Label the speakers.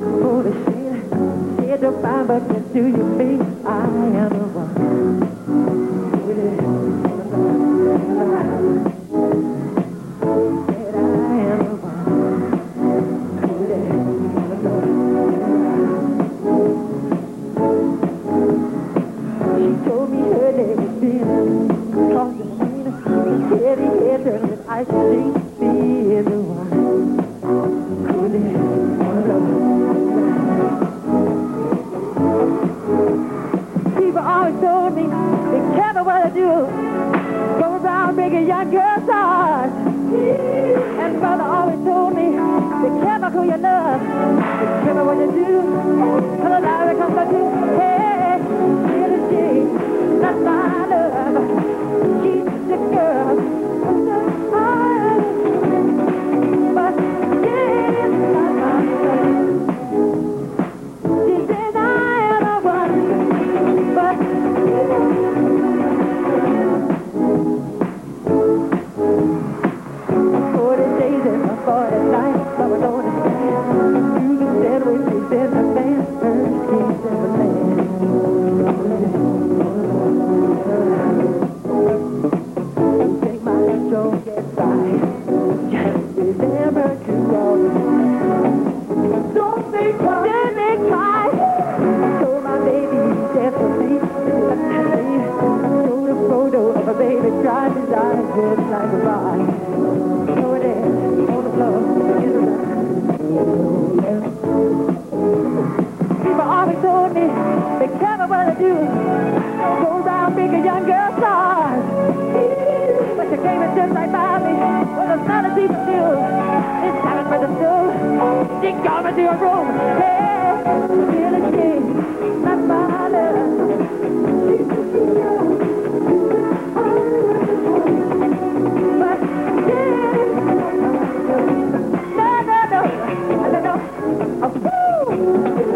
Speaker 1: Oh, she said to find, but just do you mean I am the one? Said I am the one. She told me her name was Venus. Across the scene, heavy head turned with ice cream. Being the one. People always told me, be careful what I do. Go around making young girls hard. And brother always told me, be careful who you love. Be careful what you do. Cause a lot of it comes back to, hey, little Jane, that's my love. She's the girl. But yeah, not my love. She said I am the one. But days and my 40 nights, I was on the stand. You can stand with me, stand the band, first keys in the land. Take my electro, get by. Just remember to all the time. Don't make cry. Don't make cry. I told my baby he's there for me. Showed a photo of a baby crying his eyes just like a rock. Over there, on the floor, in the rock. People always told me, be careful what I do. Don't go around making young girls hard. But she came and just right by me with a lot of people do. It's time for the soul. She got me to a room. Hey, Billie Jean, that's my love. She's the girl. But yeah, no, no, no, no, no, no. Oh, woo.